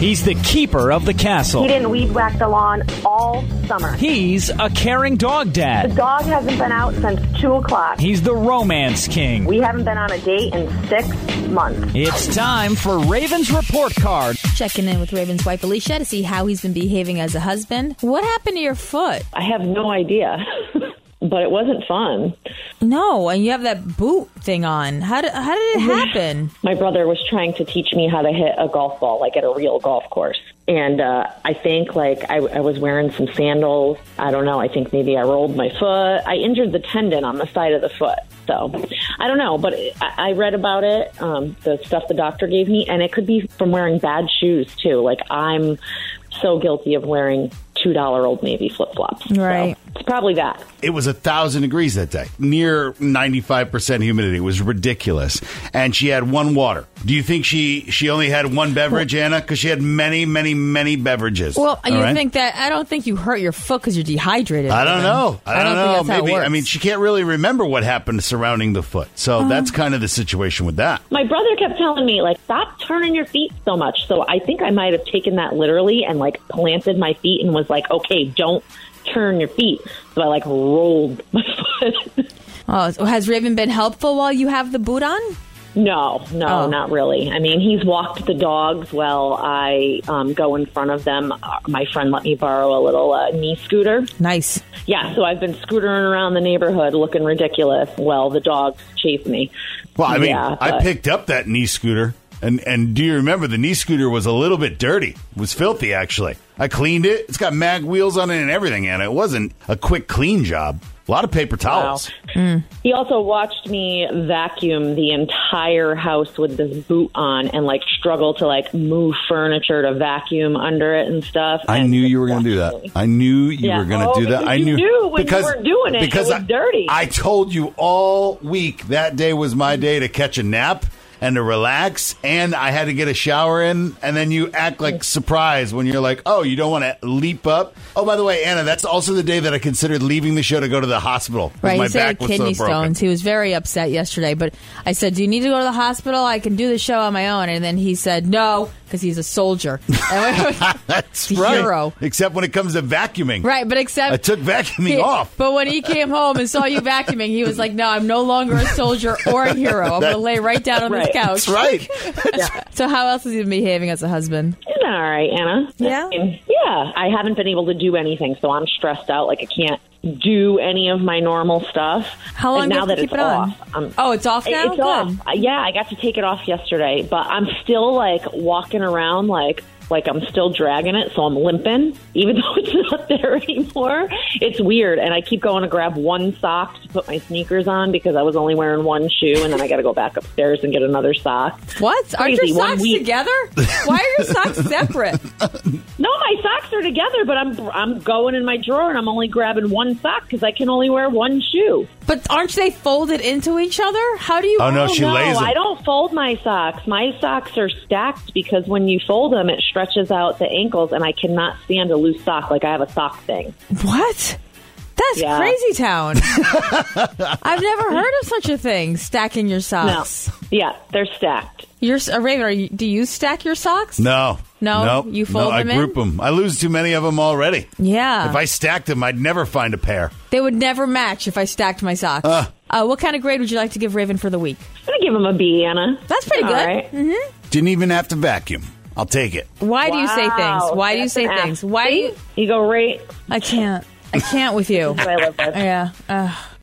He's the keeper of the castle. He didn't weed whack the lawn all summer. He's a caring dog The dad. dog hasn't been out since 2 o'clock. He's the romance king. We haven't been on a date in 6 months. It's time for Raven's Report Card. Checking in with Raven's wife, Alicia, to see how he's been behaving as a husband. What happened to your foot? I have no idea, but it wasn't fun. No, and you have that boot thing on. How did it happen? My brother was trying to teach me how to hit a golf ball, like at a real golf course. And I think, like, I was wearing some sandals. I don't know. I think maybe I rolled my foot. I injured the tendon on the side of the foot. So I don't know. But I read about it, the stuff the doctor gave me, and it could be from wearing bad shoes, too. Like, I'm so guilty of wearing $2 Old Navy flip-flops. Right. So it's probably that. It was 1,000 degrees that day, near 95% humidity. It was ridiculous. And she had one water. Do you think she only had one beverage, Anna? Because she had many, many, many beverages. Well, All you right? think that, I don't think you hurt your foot because you're dehydrated. I don't know. I don't know. think that's how it Maybe. I works. mean, she can't really remember what happened surrounding the foot. So that's kind of the situation with that. My brother kept telling me, like, stop turning your feet so much. So I think I might have taken that literally and, like, planted my feet and was like, okay, don't turn your feet. So I, like, rolled my foot. Oh, has Raven been helpful while you have the boot on? No, Oh. not really. I mean, he's walked the dogs while I go in front of them. My friend let me borrow a little knee scooter. Nice. Yeah, so I've been scootering around the neighborhood looking ridiculous while the dogs chase me. Well, I mean, Yeah, I but- picked up that knee scooter. And do you remember the knee scooter was a little bit dirty? It was filthy, actually. I cleaned it. It's got mag wheels on it and everything, Anna. It wasn't a quick clean job. A lot of paper towels. He also watched me vacuum the entire house with this boot on and, like, struggle to, like, move furniture to vacuum under it and stuff. I And knew just you were going to do that. watching me. I knew you Yeah. were going to Oh, do that. because I you knew knew when you weren't doing it. Because It was dirty. I told you all week that day was my day to catch a nap and to relax, and I had to get a shower in, and then you act like surprised when you're like, oh, you don't want to leap up? Oh, by the way, Anna, that's also the day that I considered leaving the show to go to the hospital. 'Cause Right, my he said back was kidney so broken. stones. He was very upset yesterday, but I said, do you need to go to the hospital? I can do the show on my own. And then he said, no, because he's a soldier. That's The right. hero. Except when it comes to vacuuming. Right, but except... I took vacuuming off. But when he came home and saw you vacuuming, he was like, no, I'm no longer a soldier or a hero. I'm going to lay right down on this Right. couch. That's right. So how else has he been behaving as a husband? He's all right, Anna. Yeah? I mean, yeah, I haven't been able to do anything, so I'm stressed out. Like, I can't do any of my normal stuff. How long And do you now have to that keep it's it on? off, Oh, it's off now? It's Good. off. Yeah, I got to take it off yesterday, but I'm still, like, walking around like I'm still dragging it, so I'm limping, even though it's not there anymore. It's weird, and I keep going to grab one sock to put my sneakers on because I was only wearing one shoe, and then I got to go back upstairs and get another sock. What? Aren't Crazy. your 1 socks week. together? Why are your socks separate? No, my socks are together, but I'm going in my drawer, and I'm only grabbing one sock because I can only wear one shoe. But aren't they folded into each other? How do you... Oh, no, she lays them. I don't fold my socks. My socks are stacked because when you fold them, it stretches out the ankles, and I cannot stand a loose sock. Like, I have a sock thing. What? That's Yeah. crazy town. I've never heard of such a thing, stacking your No. socks. Yeah, they're stacked. You're Raven, do you stack your socks? No. No? Nope. You fold no, them I in? group them. I lose too many of them already. Yeah. If I stacked them, I'd never find a pair. They would never match if I stacked my socks. What kind of grade would you like to give Raven for the week? I'm going to give him a B, Anna. That's pretty All good. right. Didn't even have to vacuum. I'll take it. Why do you say things? Why do you That's say an things? F. Why do you... You go right. I can't with you. I live with. Yeah.